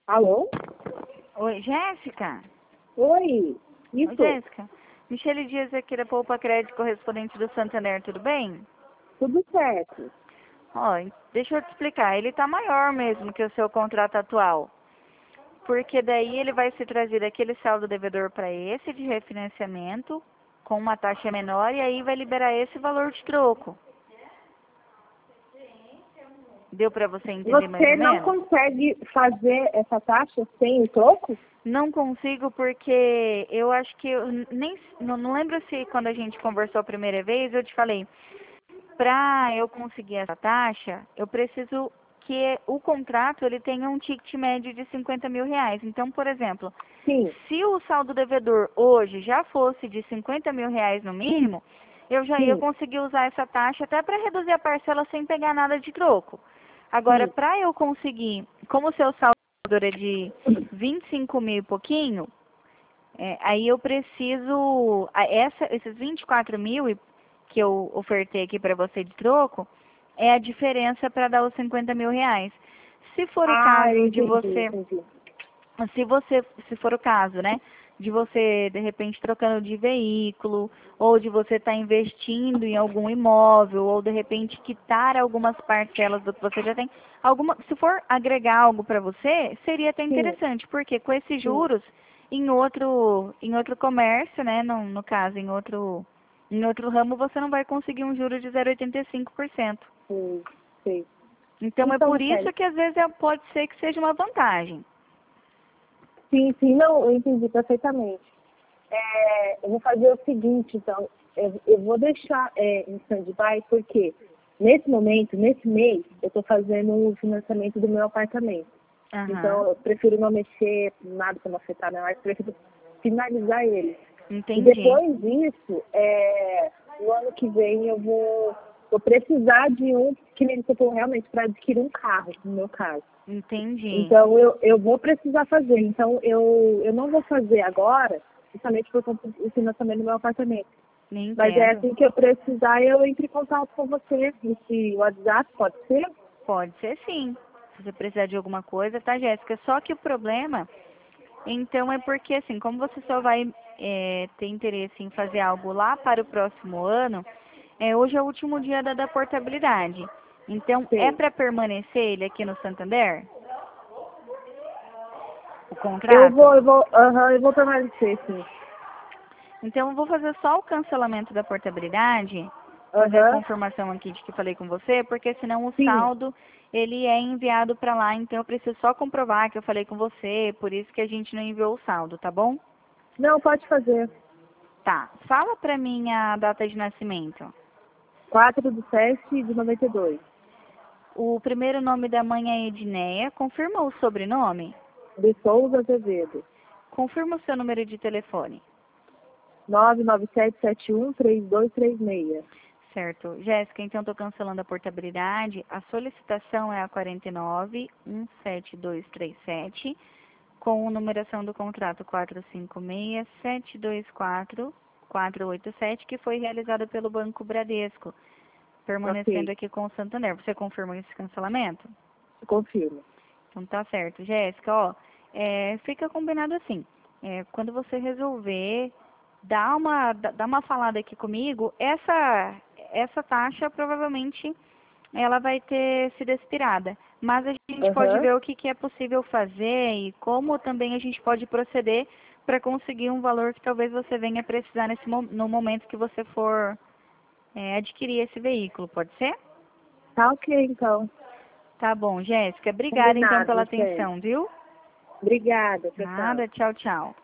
Alô? Oi, Jéssica? Oi, Oi, isso, Jéssica. Michele Dias aqui da Poupa Crédito, correspondente do Santander, tudo bem? tudo certo. Ó, deixa eu te explicar, ele tá maior mesmo que o seu contrato atual. Porque daí ele vai ser trazido aquele saldo devedor para esse de refinanciamento, com uma taxa menor, e aí vai liberar esse valor de troco. Deu para você entender mais ou Você não menos? consegue fazer essa taxa sem o troco? Não consigo porque eu acho que eu nem não lembro se quando a gente conversou a primeira vez eu te falei, para eu conseguir essa taxa, eu preciso que o contrato ele tenha um ticket médio de 50 mil reais. Então, por exemplo, Sim, se o saldo devedor hoje já fosse de 50 mil reais no mínimo, eu já ia sim, conseguir usar essa taxa até para reduzir a parcela sem pegar nada de troco. Agora, sim. para eu conseguir, como o seu saldo devedor é de 25 mil e pouquinho, aí eu preciso, esses 24 mil que eu ofertei aqui para você de troco, é a diferença para dar os 50 mil reais. Se for o Ah, caso de entendi, você, entendi. se for o caso, né, de você de repente trocando de veículo, ou de você estar investindo em algum imóvel, ou de repente quitar algumas parcelas do que você já tem, se for agregar algo para você, seria até Sim, interessante, porque com esses sim, juros em outro comércio, né, no caso em outro ramo, você não vai conseguir um juro de 0,85%. sim, sim. Então é Então, por isso Kelly, que às vezes pode ser que seja uma vantagem. sim, sim, não, eu entendi perfeitamente. Eu vou fazer o seguinte, então, eu vou deixar em stand-by, porque nesse momento, nesse mês, eu estou fazendo o financiamento do meu apartamento. Aham, Então, eu prefiro não mexer nada para não afetar minha arte, prefiro finalizar ele. E entendi. depois disso, no ano que vem, vou precisar de que nem você falou, realmente, para adquirir um carro, no meu caso. Entendi. Então, eu vou precisar fazer. Então, eu não vou fazer agora, justamente por conta do financiamento do meu apartamento. Mas é Entendo. assim que eu precisar, eu entro em contato com você. Nesse WhatsApp, pode ser? Pode ser sim. Se você precisar de alguma coisa, tá, Jéssica? Só que o problema, então, é porque, assim, como você só vai ter interesse em fazer algo lá para o próximo ano, hoje é o último dia da portabilidade. Então, é Sei. para permanecer ele aqui no Santander, o contrato? Eu vou permanecer, sim. Então, eu vou fazer só o cancelamento da portabilidade, fazer a Aham, confirmação aqui de que falei com você, porque senão o sim. saldo, ele é enviado para lá, então eu preciso só comprovar que eu falei com você, por isso que a gente não enviou o saldo, tá bom? Não, pode fazer. Tá, fala pra mim a data de nascimento. 4/7/92. O primeiro nome da mãe é Edneia, confirma o sobrenome? De Souza Azevedo. Confirma o seu número de telefone. 997713236. Certo. Jéssica, então estou cancelando a portabilidade. A solicitação é a 49-17237, com a numeração do contrato 456-724-487, que foi realizada pelo Banco Bradesco, permanecendo Ok, aqui com o Santander. Você confirma esse cancelamento? confirmo. Então tá certo. Jéssica, ó, fica combinado assim. Quando você resolver, dá uma falada aqui comigo, essa taxa provavelmente ela vai ter sido expirada. Mas a gente pode Aham. ver o que, que é possível fazer e como também a gente pode proceder para conseguir um valor que talvez você venha precisar no momento que você for adquirir esse veículo, pode ser? Tá ok, então. Tá bom, Jéssica. Obrigada então pela Combinado, Kelly. atenção, viu? Obrigada, tchau, tchau. Nada, tchau, tchau.